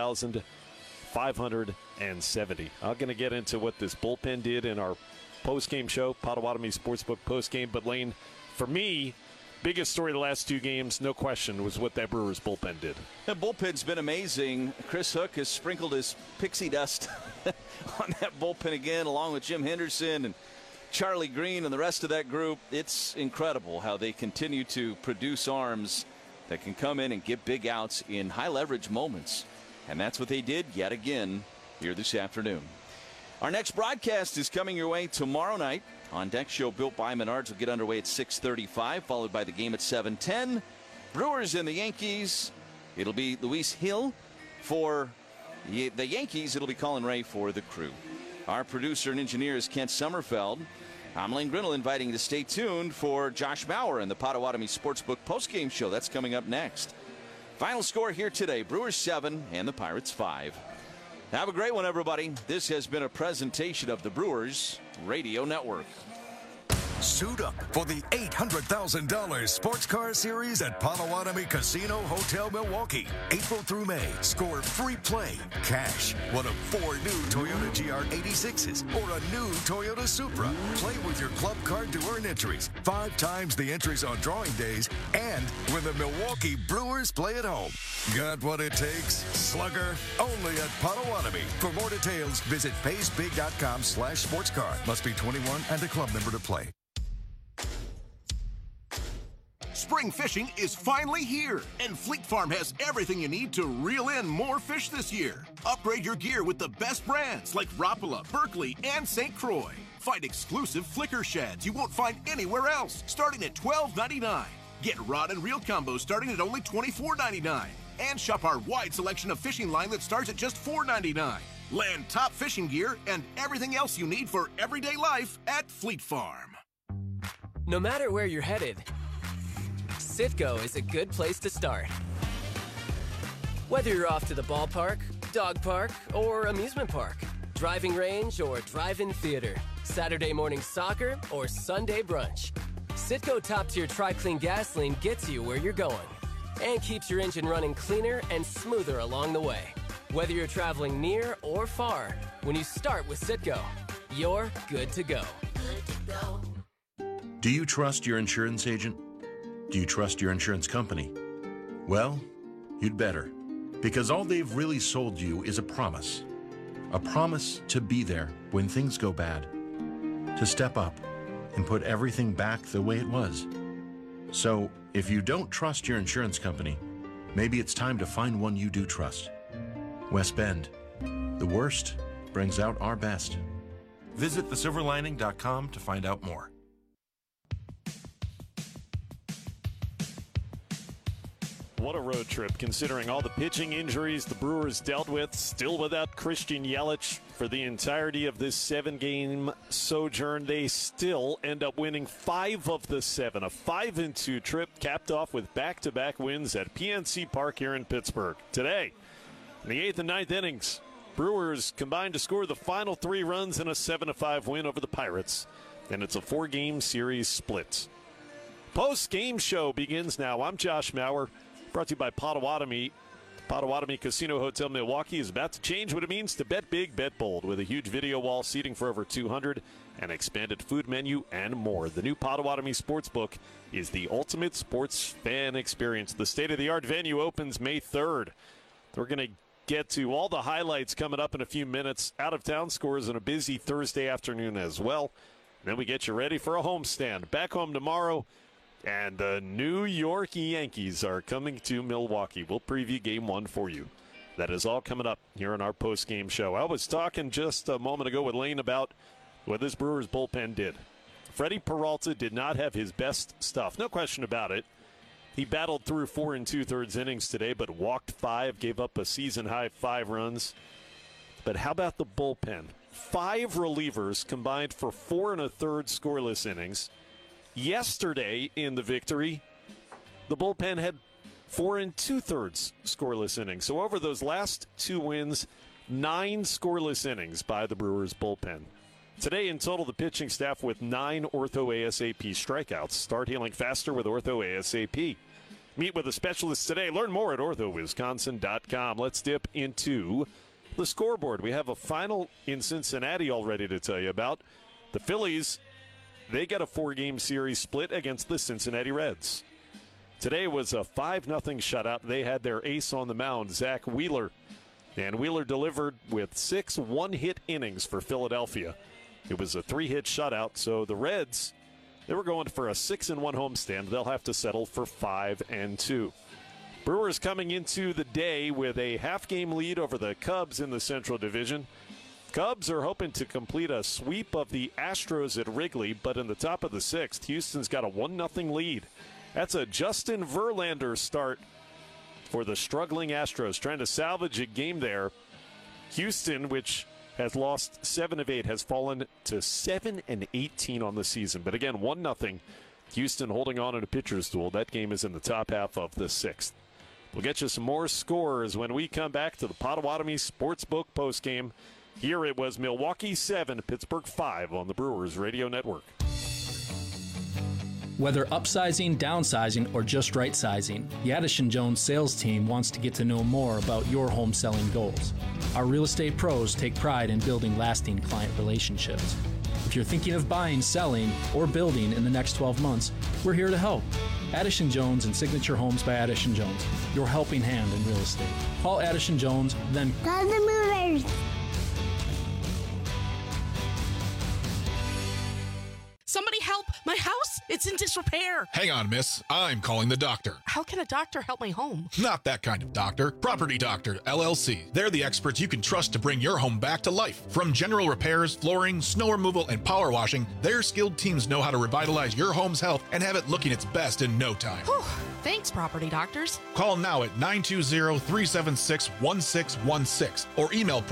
S2: 11,570. I'm going to get into what this bullpen did in our postgame show, Potawatomi Sportsbook postgame. But, Lane, for me, biggest story of the last two games, no question, was what that Brewers bullpen did.
S8: The bullpen's been amazing. Chris Hook has sprinkled his pixie dust on that bullpen again, along with Jim Henderson and Charlie Green and the rest of that group. It's incredible how they continue to produce arms that can come in and get big outs in high-leverage moments. And that's what they did yet again here this afternoon. Our next broadcast is coming your way tomorrow night. On Deck Show built by Menards will get underway at 6:35, followed by the game at 7:10. Brewers and the Yankees. It'll be Luis Hill for the Yankees. It'll be Colin Ray for the Crew. Our producer and engineer is Kent Sommerfeld. I'm Lane Grinnell, inviting you to stay tuned for Josh Bauer and the Potawatomi Sportsbook postgame show. That's coming up next. Final score here today, Brewers 7 and the Pirates 5. Have a great one, everybody. This has been a presentation of the Brewers Radio Network.
S10: Suit up for the $800,000 Sports Car Series at Potawatomi Casino Hotel Milwaukee. April through May, score free play, cash, one of 4 new Toyota GR86s or a new Toyota Supra. Play with your club card to earn entries, 5 times the entries on drawing days, and when the Milwaukee Brewers play at home. Got what it takes? Slugger, only at Potawatomi. For more details, visit paysbig.com/sportscar. Must be 21 and a club member to play.
S3: Spring fishing is finally here, and Fleet Farm has everything you need to reel in more fish this year. Upgrade your gear with the best brands like Rapala, Berkley, and St. Croix. Find exclusive flicker sheds you won't find anywhere else, starting at $12.99. Get rod and reel combos starting at only $24.99. And shop our wide selection of fishing line that starts at just $4.99. Land top fishing gear and everything else you need for everyday life at Fleet Farm.
S5: No matter where you're headed, Citgo is a good place to start. Whether you're off to the ballpark, dog park, or amusement park, driving range or drive-in theater, Saturday morning soccer or Sunday brunch, Citgo top-tier Tri-Clean gasoline gets you where you're going and keeps your engine running cleaner and smoother along the way. Whether you're traveling near or far, when you start with Citgo, you're good to go. Good to go.
S4: Do you trust your insurance agent? Do you trust your insurance company? Well, you'd better, because all they've really sold you is a promise to be there when things go bad, to step up and put everything back the way it was. So if you don't trust your insurance company, maybe it's time to find one you do trust. West Bend, the worst brings out our best. Visit thesilverlining.com to find out more.
S2: What a road trip, considering all the pitching injuries the Brewers dealt with. Still without Christian Yelich for the entirety of this 7-game sojourn. They still end up winning 5 of the 7. A 5-2 trip capped off with back-to-back wins at PNC Park here in Pittsburgh. Today, in the 8th and 9th innings, Brewers combined to score the final 3 runs in a 7-5 win over the Pirates. And it's a 4-game series split. Post-game show begins now. I'm Josh Maurer. Brought to you by Potawatomi. Potawatomi Casino Hotel Milwaukee is about to change what it means to bet big, bet bold, with a huge video wall, seating for over 200, an expanded food menu, and more. The new Potawatomi Sportsbook is the ultimate sports fan experience. The state-of-the-art venue opens May 3rd. We're going to get to all the highlights coming up in a few minutes. Out-of-town scores on a busy Thursday afternoon as well. Then we get you ready for a homestand. Back home tomorrow. And the New York Yankees are coming to Milwaukee. We'll preview Game 1 for you. That is all coming up here on our post-game show. I was talking just a moment ago with Lane about what this Brewers bullpen did. Freddie Peralta did not have his best stuff. No question about it. He battled through 4 2/3 innings today, but walked 5, gave up a season-high 5 runs. But how about the bullpen? 5 relievers combined for 4 1/3 scoreless innings. Yesterday in the victory, the bullpen had 4 2/3 scoreless innings. So over those last 2 wins, 9 scoreless innings by the Brewers bullpen. Today in total, the pitching staff with 9 Ortho ASAP strikeouts. Start healing faster with Ortho ASAP. Meet with a specialist today. Learn more at orthowisconsin.com. Let's dip into the scoreboard. We have a final in Cincinnati already to tell you about. The Phillies, they got a 4-game series split against the Cincinnati Reds. Today was a 5-0 shutout. They had their ace on the mound, Zach Wheeler. And Wheeler delivered with 6 one-hit innings for Philadelphia. It was a 3-hit shutout, so the Reds, they were going for a 6-1 homestand. They'll have to settle for 5-2. Brewers coming into the day with a half-game lead over the Cubs in the Central Division. Cubs are hoping to complete a sweep of the Astros at Wrigley, but in the top of the 6th, Houston's got a 1-0 lead. That's a Justin Verlander start for the struggling Astros, trying to salvage a game there. Houston, which has lost 7 of 8, has fallen to 7-18 on the season. But again, 1-0. Houston holding on in a pitcher's duel. That game is in the top half of the 6th. We'll get you some more scores when we come back to the Potawatomi Sportsbook postgame. Here it was Milwaukee 7, Pittsburgh 5 on the Brewers Radio Network.
S9: Whether upsizing, downsizing, or just right sizing, the Addison Jones sales team wants to get to know more about your home selling goals. Our real estate pros take pride in building lasting client relationships. If you're thinking of buying, selling, or building in the next 12 months, we're here to help. Addison Jones and Signature Homes by Addison Jones, your helping hand in real estate. Call Addison Jones, then
S6: call the movers.
S15: Somebody help! My house, it's in disrepair.
S16: Hang on, miss. I'm calling the doctor.
S15: How can a doctor help my home?
S16: Not that kind of doctor. Property Doctor, LLC. They're the experts you can trust to bring your home back to life. From general repairs, flooring, snow removal, and power washing, their skilled teams know how to revitalize your home's health and have it looking its best in no time.
S15: Whew. Thanks, Property Doctors.
S16: Call now at 920-376-1616 or email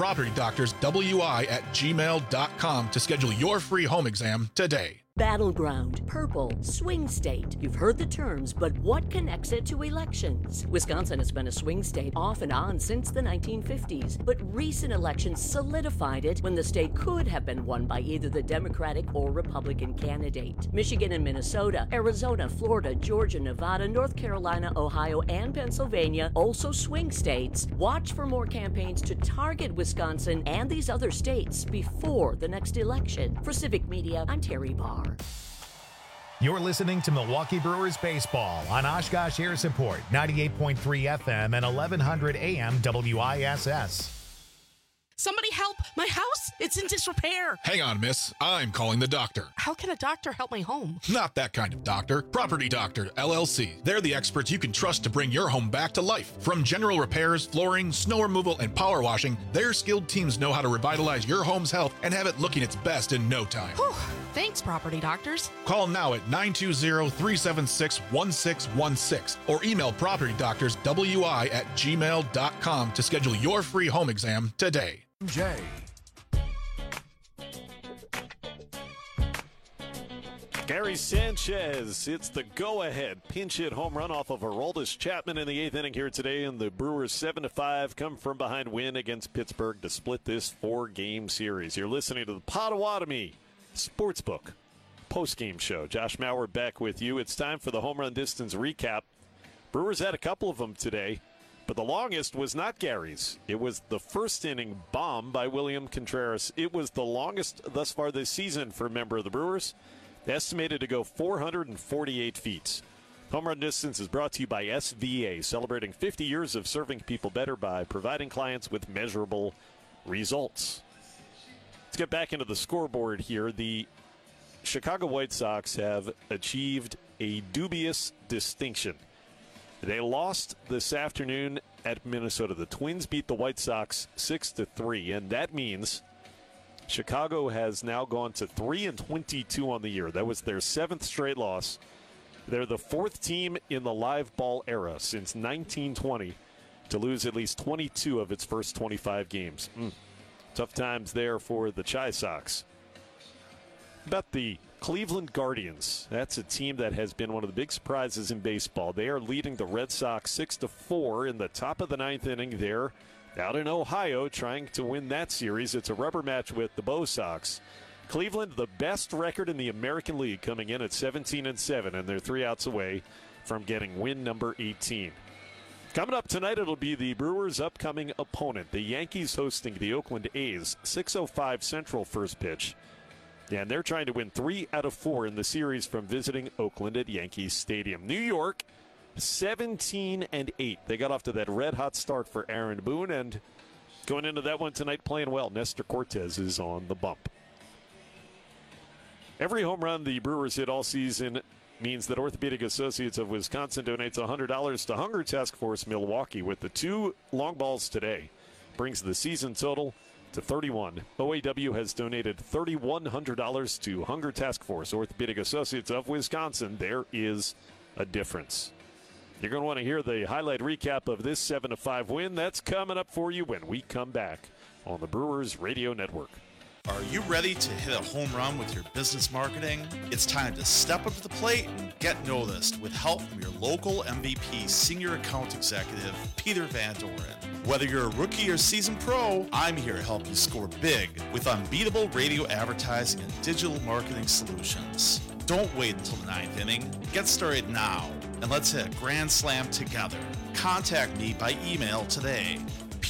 S16: propertydoctorswi@gmail.com to schedule your free home exam today.
S11: Battleground, purple, swing state. You've heard the terms, but what connects it to elections? Wisconsin has been a swing state off and on since the 1950s, but recent elections solidified it when the state could have been won by either the Democratic or Republican candidate. Michigan and Minnesota, Arizona, Florida, Georgia, Nevada, North Carolina, Ohio, and Pennsylvania, also swing states. Watch for more campaigns to target Wisconsin and these other states before the next election. For Civic Media, I'm Terry Barr.
S1: You're listening to Milwaukee Brewers baseball on Oshkosh Air Support, 98.3 FM and 1100 AM WISS.
S15: Somebody help! My house, it's in disrepair.
S16: Hang on, miss. I'm calling the doctor.
S15: How can a doctor help my home?
S16: Not that kind of doctor. Property Doctor, LLC. They're the experts you can trust to bring your home back to life. From general repairs, flooring, snow removal, and power washing, their skilled teams know how to revitalize your home's health and have it looking its best in no time.
S15: Whew. Thanks, Property Doctors.
S16: Call now at 920-376-1616 or email propertydoctorswi@gmail.com to schedule your free home exam today.
S10: Jay.
S2: Gary Sanchez hits the go-ahead pinch hit home run off of Aroldis Chapman in the 8th inning here today, and the Brewers 7-5 come from behind win against Pittsburgh to split this 4-game series. You're listening to the Potawatomi Sportsbook post-game show. Josh Mauer back with you. It's time for the home run distance recap. Brewers had a couple of them today, but the longest was not Gary's. It was the first inning bomb by William Contreras. It was the longest thus far this season for a member of the Brewers, estimated to go 448 feet. Home run distance is brought to you by SVA, celebrating 50 years of serving people better by providing clients with measurable results. Let's get back into the scoreboard here. The Chicago White Sox have achieved a dubious distinction. They lost this afternoon at Minnesota. The Twins beat the White Sox 6-3, and that means Chicago has now gone to 3-22 on the year. That was their 7th straight loss. They're the 4th team in the live ball era since 1920 to lose at least 22 of its first 25 games. Tough times there for the Chi Sox. About the Cleveland Guardians. That's a team that has been one of the big surprises in baseball. They are leading the Red Sox 6-4 in the top of the 9th inning there. Out in Ohio, trying to win that series. It's a rubber match with the Bo Sox. Cleveland, the best record in the American League, coming in at 17-7, and they're 3 outs away from getting win number 18. Coming up tonight, it'll be the Brewers' upcoming opponent, the Yankees hosting the Oakland A's. 6:05 Central first pitch. And they're trying to win 3 out of 4 in the series from visiting Oakland at Yankee Stadium. New York, 17-8. They got off to that red-hot start for Aaron Boone, and going into that one tonight playing well. Nestor Cortez is on the bump. Every home run the Brewers hit all season means that Orthopedic Associates of Wisconsin donates $100 to Hunger Task Force Milwaukee. With the 2 long balls today, brings the season total to 31. OAW has donated $3,100 to Hunger Task Force Orthopedic Associates of Wisconsin. There is a difference. You're going to want to hear the highlight recap of this 7-5 win. That's coming up for you when we come back on the Brewers Radio Network.
S6: Are you ready to hit a home run with your business marketing? It's time to step up to the plate and get noticed with help from your local MVP Senior Account Executive, Peter Van Doren. Whether you're a rookie or seasoned pro, I'm here to help you score big with unbeatable radio advertising and digital marketing solutions. Don't wait until the 9th inning. Get started now, and let's hit a grand slam together. Contact me by email today,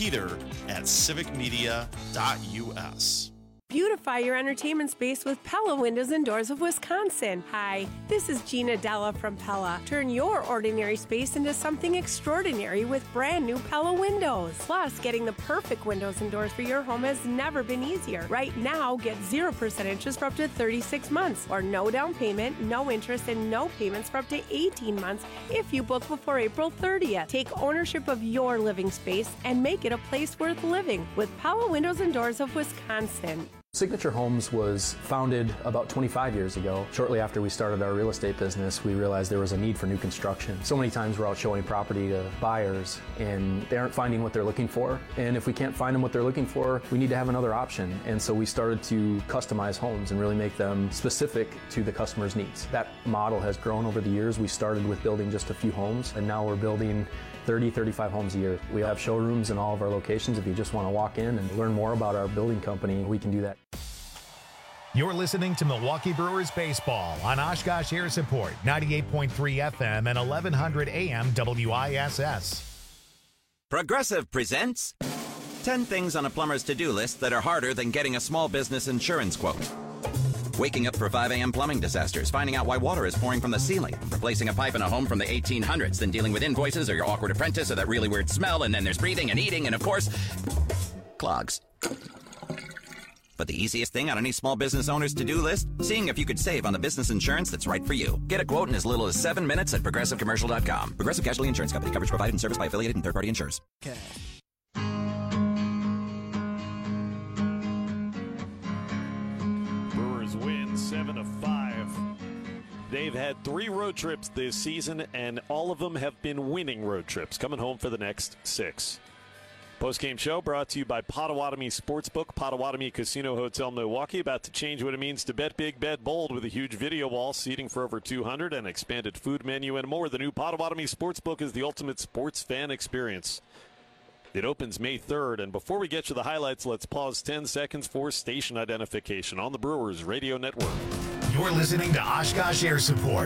S6: peter@civicmedia.us.
S12: Beautify your entertainment space with Pella Windows and Doors of Wisconsin. Hi, this is Gina Della from Pella. Turn your ordinary space into something extraordinary with brand new Pella windows. Plus, getting the perfect windows and doors for your home has never been easier. Right now, get 0% interest for up to 36 months, or no down payment, no interest, and no payments for up to 18 months if you book before April 30th. Take ownership of your living space and make it a place worth living with Pella Windows and Doors of Wisconsin.
S9: Signature Homes was founded about 25 years ago. Shortly after we started our real estate business, we realized there was a need for new construction. So many times we're out showing property to buyers and they aren't finding what they're looking for. And if we can't find them what they're looking for, we need to have another option. And so we started to customize homes and really make them specific to the customer's needs. That model has grown over the years. We started with building just a few homes, and now we're building 30, 35 homes a year. We have showrooms in all of our locations. If you just want to walk in and learn more about our building company, we can do that.
S1: You're listening to Milwaukee Brewers Baseball on Oshkosh Air Support, 98.3 FM and 1100 AM WISS.
S13: Progressive presents 10 things on a plumber's to-do list that are harder than getting a small business insurance quote. Waking up for 5 a.m. plumbing disasters, finding out why water is pouring from the ceiling, replacing a pipe in a home from the 1800s, then dealing with invoices or your awkward apprentice or that really weird smell, and then there's breathing and eating and, of course, clogs. But the easiest thing on any small business owner's to-do list? Seeing if you could save on the business insurance that's right for you. Get a quote in as little as 7 minutes at ProgressiveCommercial.com. Progressive Casualty Insurance Company. Coverage provided and serviced by affiliated and third-party insurers.
S2: Okay. Brewers win 7-5. They've had 3 road trips this season, and all of them have been winning road trips, coming home for the next 6. Post-game show brought to you by Potawatomi Sportsbook, Potawatomi Casino Hotel Milwaukee. About to change what it means to bet big, bet bold with a huge video wall, seating for over 200, and expanded food menu and more. The new Potawatomi Sportsbook is the ultimate sports fan experience. It opens May 3rd, and before we get to the highlights, let's pause 10 seconds for station identification on the Brewers Radio Network.
S1: You're listening to Oshkosh Air Support,